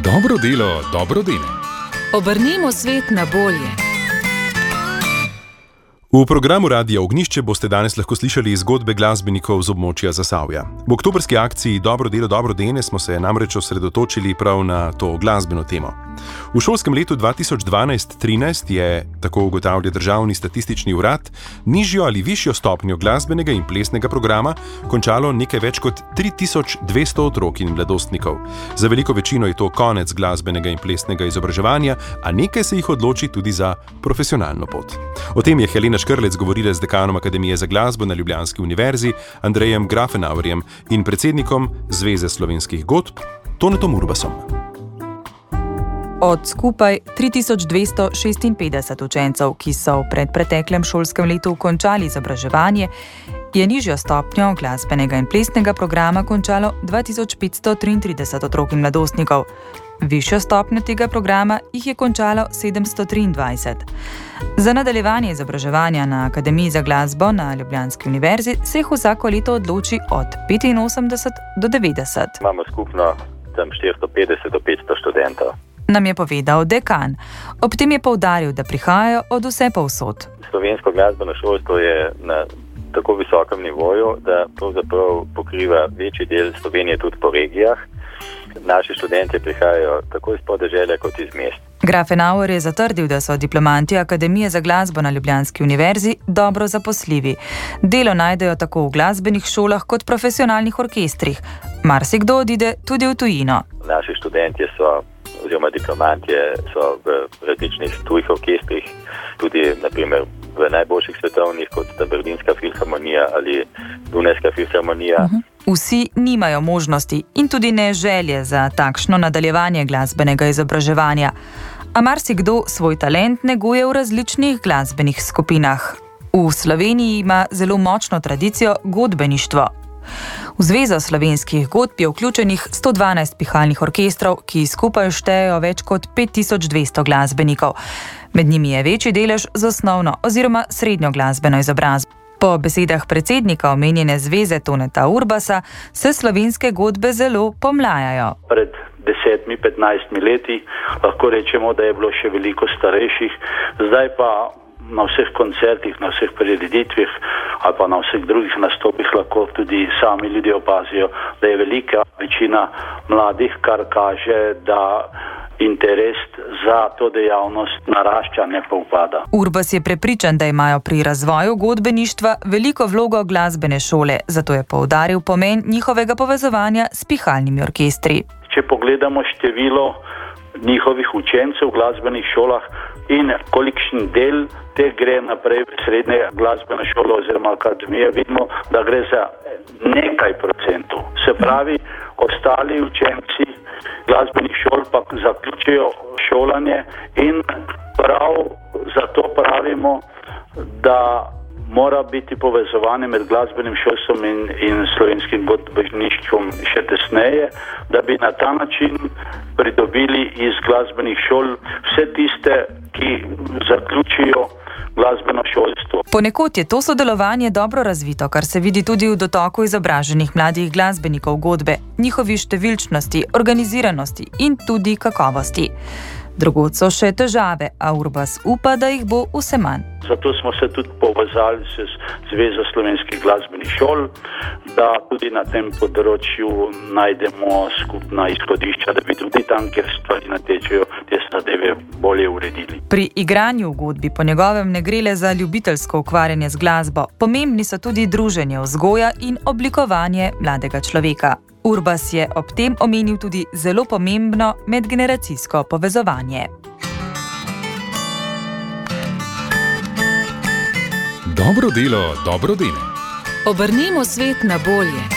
Dobro delo, dobro dene. Obrnimo svet na bolje. V programu Radia Ognjišče boste danes lahko slišali zgodbe glasbenikov z območja Zasavja. V oktobrski akciji Dobro delo, dobro dene smo se namreč osredotočili prav na to glasbeno temo. V šolskem letu 2012-13 je, tako ugotavlja Državni statistični urad, nižjo ali višjo stopnjo glasbenega in plesnega programa končalo nekaj več kot 3200 otrok in mladostnikov. Za veliko večino je to konec glasbenega in plesnega izobraževanja, a nekaj se jih odloči tudi za profesionalno pot. O tem je Helena Škrlec govorila z dekanom Akademije za glasbo na Ljubljanski univerzi Andrejem Grafenauerjem in predsednikom Zveze slovenskih godb Tonetom Urbasom. Od skupaj 3256 učencev, ki so v predpreteklem šolskem letu končali izobraževanje, je nižjo stopnjo glasbenega in plesnega programa končalo 2533 otrok in mladostnikov. Višjo stopnjo tega programa jih je končalo 723. Za nadaljevanje izobraževanja na Akademiji za glasbo na Ljubljanski univerzi se jih vsako leto odloči od 85 do 90. Imamo skupno 450 do 500 študentov. Nam je povedal dekan. Ob tem je poudaril, da prihajajo od vse povsod. Slovensko glasbeno šolstvo je na tako visokem nivoju, da pravzaprav pokriva večji del Slovenije tudi po regijah. Naši študenti prihajajo tako iz podeželja kot iz mest. Grafenauer je zatrdil, da so diplomanti Akademije za glasbo na Ljubljanski univerzi dobro zaposljivi. Delo najdejo tako v glasbenih šolah kot profesionalnih orkestrih. Marsikdo odide tudi v tujino. Naši študentje oziroma diplomantje so v različnih tujih orkestrih, tudi naprimer v najboljših svetovnih, kot sta Berlinska filharmonija ali Dunajska filharmonija. Vsi nimajo možnosti in tudi ne želje za takšno nadaljevanje glasbenega izobraževanja. A marsikdo svoj talent neguje v različnih glasbenih skupinah. V Sloveniji ima zelo močno tradicijo godbeništvo. V Zvezo slovenskih godb je vključenih 112 pihalnih orkestrov, ki skupaj štejejo več kot 5200 glasbenikov. Med njimi je večji delež z osnovno oziroma srednjo glasbeno izobrazbo. Po besedah predsednika omenjene zveze Toneta Urbasa se slovenske godbe zelo pomlajajo. Pred 10-15 leti lahko rečemo, da je bilo še veliko starejših, zdaj pa na vseh koncertih, na vseh prireditvah ali pa na vseh drugih nastopih lahko tudi sami ljudje opazijo, da je velika večina mladih, kar kaže, da interes za to dejavnost narašča, ne pa upada. Urbas je prepričan, da imajo pri razvoju godbeništva veliko vlogo glasbene šole, zato je poudaril pomen njihovega povezovanja s pihalnimi orkestri. Če pogledamo število njihovih učencev v glasbenih šolah in kolikšen del teh gre naprej v srednje glasbene šole oziroma akademije, vidimo, da gre za nekaj procentov. Se pravi, ostali učenci glasbenih šol pa zaključijo šolanje in prav zato pravimo, da mora biti povezovanje med glasbenim šolstvom in slovenskim godbeništvom še tesneje, da bi na ta način pridobili iz glasbenih šol vse tiste, ki zaključijo glasbeno šolstvo. Ponekod je to sodelovanje dobro razvito, kar se vidi tudi v dotoku izobraženih mladih glasbenikov godbe, njihovi številčnosti, organiziranosti in tudi kakovosti. Drugod so še težave, a Urbas upa, da jih bo vse manj. Zato smo se tudi povezali s Zvezo slovenskih glasbenih šol, da tudi na tem področju najdemo skupna izhodišča, da bi tudi tam, kjer stvari natečejo, te zadeve bolje uredili. Pri igranju v godbi po njegovem ne gre le za ljubiteljsko ukvarjanje z glasbo, pomembni so tudi druženje, vzgoja in oblikovanje mladega človeka. Urbas je ob tem omenil tudi zelo pomembno medgeneracijsko povezovanje. Dobro delo, dobro dene. Obrnimo svet na bolje.